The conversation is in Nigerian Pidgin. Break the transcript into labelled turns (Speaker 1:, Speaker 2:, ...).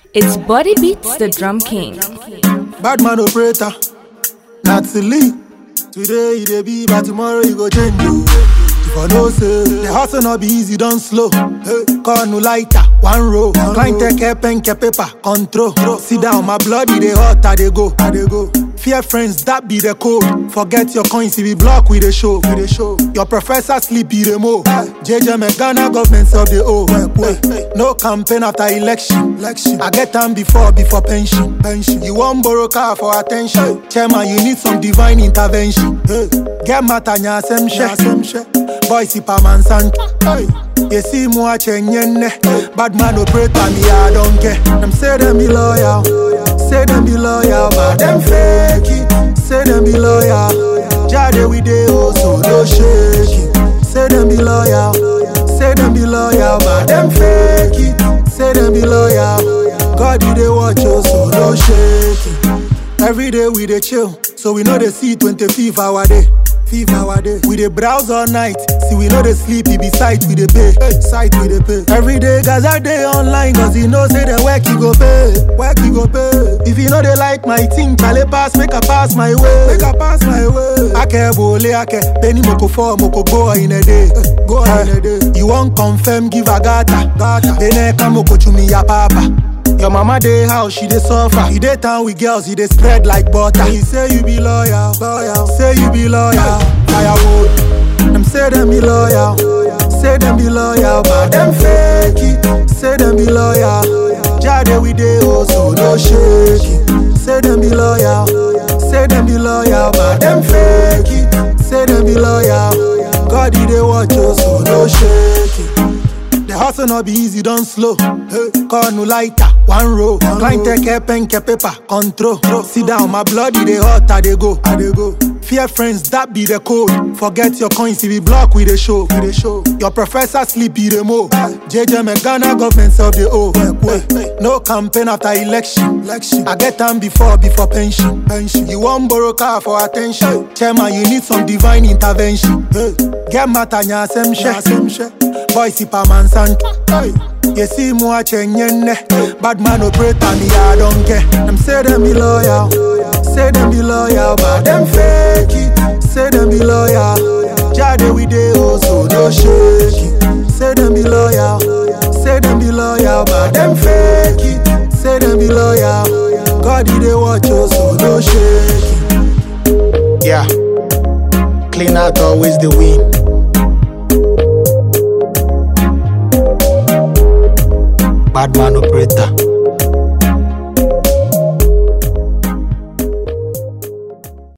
Speaker 1: It's Body Beats, the Drum King.
Speaker 2: Bad man operator, not silly. Today you dey be, but tomorrow you go change you. If I know say the hustle not be easy, don't slow. Hey, call no lighter, one row. Client take care, pen, care, paper, control. Sit down, my bloody they hot, I they go. Fear friends, that be the code. Forget your coins, if we block with the show. Your professor sleep, he the mo. JJ Ghana government of the O. No campaign after election. I get time before pension. You want borrow car for attention. Chairman, you need some divine intervention. Get matanya semshe. Boy, si pa man san. You see moi chenyenne. Bad man operator me, I don't care. Them say them be loyal. Say them be loyal, but them fake it. Say them be loyal. Jade we dey also no shake it. Say them be loyal. Say them be loyal, but them fake it. Say them be loyal. God you dey watch also no shake it. Every day we dey chill, so we know they see 25th hour day. We dey browse all night. See we know they sleep, he be sight we dey pay. Every day guys I dey online, cause he know say the work he go pay. If you know they like my thing, Charlie pass, make a pass my way. Ake bole ake, penny moko for moko go in a day. You won't confirm, give a gata. Bene kamoko chumi ya papa. Your mama dey house, she dey suffer. You dey town with girls, you dey spread like butter. You say you be loyal. Say you be loyal. Firewood. Them say them be loyal. Say them be loyal, but them fake it. Say them be loyal. Jade we dey also no shake it. Say them be loyal. Say them be loyal, but them fake it. Say them be loyal. God he dey watch also no shake it. The hustle not be easy, don't slow. Hey, call no lighter, one row. Client take care, pen, care, paper, control. Sit down, my bloody they hot, I they go. Fear friends, that be the code. Forget your coins, if we block with the show. Your professor sleep, he the mo. JJ Ghana government of the O. No campaign after election. I get time before pension. You want borrow car for attention. Chairman, you need some divine intervention. Get matanya semshe. Boy, si pa man san. You see moi chenyenne. Bad man operator me, I don't care. Them say them be loyal. Say them be loyal, but them fake it. Say them be loyal. Jade we dey also no shake it. Say them be loyal. Say them be loyal, but them fake it. Say them be loyal. God he dey watch also no shake it. Yeah. Clean out always the win. Bad man operator.